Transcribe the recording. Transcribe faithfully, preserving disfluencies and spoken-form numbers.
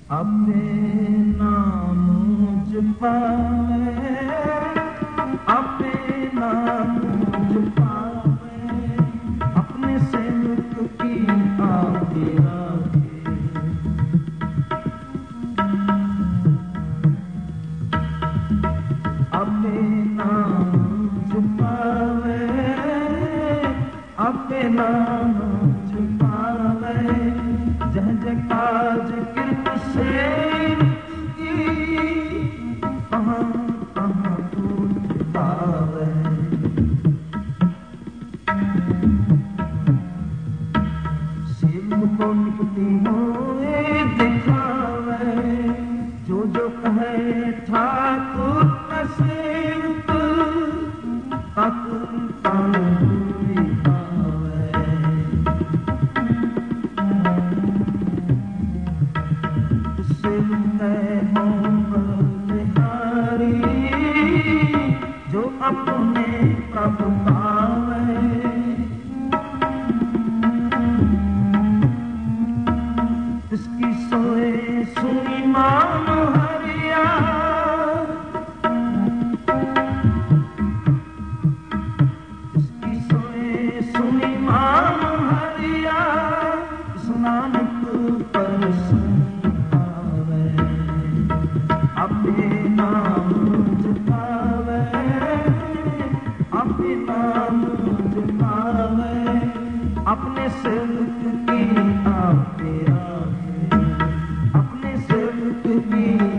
अपने नाम जपावे, अपने नाम जपावे, अपने सेवक की आगे आगे। अपने नाम जपावे, अपने नाम जपावे, जह जह काज कृप से कहाँ कहाँ पूज पावे। शिव को निकटी हुए दिखावे, जो जो कहे ठाकुर का सेवक ठाकुर पूरी पावे। शिव में हो बलिहारी, जो अपने प्रभु पावे। इसकी सोए सुनी मानो हरिया, इसकी सोए सुनी मानो हरिया, इस नानक पर संभावे। अपने नाम जपावे, अपने नाम जपावे, अपने सेवक की आगे आगे, अपने सेवक की